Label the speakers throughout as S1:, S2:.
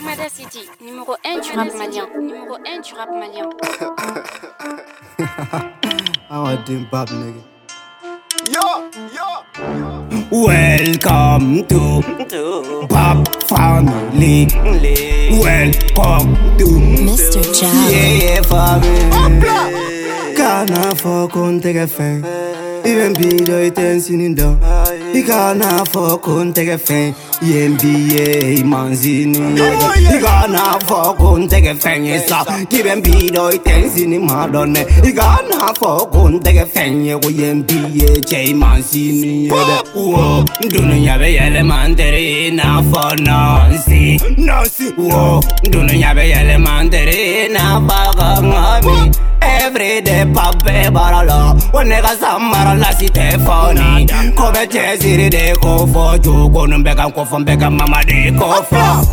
S1: Komada City, numéro 1 du rap malien. Numéro 1 du rap malien.
S2: I want them pop nigga.
S3: Welcome to Pop Family. Welcome to
S4: Mr. Jam.
S3: Yeah, family.
S2: Kana fuck on take a fan. Even be the dancing in the. He kana fuck on take a fan. NBA manzini. He kana fuck on take a fan. Yes, even be the dancing in Madonna. He kana fuck on take a fan. Yeah, NBA J manzini. Whoa, dunia be elementary na for Nancy. Whoa, dunia be elementary na for mami. Every day pape barala Onega samara la cité foni Kobe chesiri de kofo Jogo numbeka kofo mbeka mama de kofo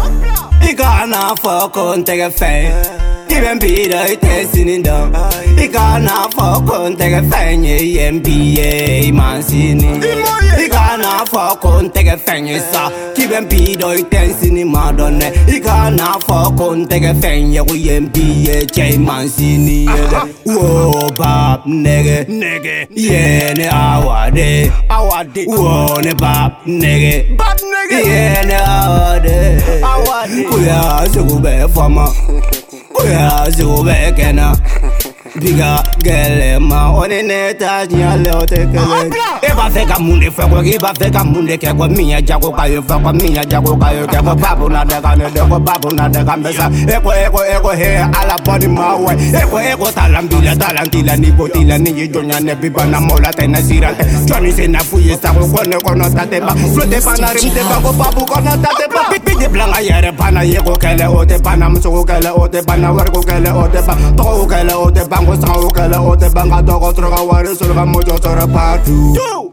S2: Igana foko ntege fe Even be the testing in the Igana foko ntege fe Nye NBA mansini Igana foko ntege fe Nye sa Even be the testing in Madonna Igana foko ntege fe Nye NBA J mansini Whoa, bop, nigga, yeah, ne awade, whoa, ne bop, nigga, yeah, ne awade, we are so bad for my, we are so bad, Kenna. Biga gele ma one neta nyale otekele eba feka munde feko eba feka munde keko minya jago kayo feko minya jago kayo keko babu na de kane de ko babu na de kambesa eko he ala body ma way eko talantila ni botila ni jonya ne biba na mola tena sira Johnny se na fuye sa ko no tate ba flote pana rimte ba ko babu ko no tate ba big blanga yere pana yeko kele ote pana mso kele ote pana warko kele ote ba to kele ote ba Sango kala ote banga doko troga wari sulga mojo tora patu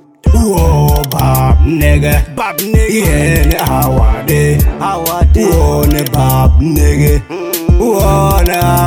S2: Whoa, bop nigga, yeah, ne awade, whoa, ne bop nigga, whoa, ne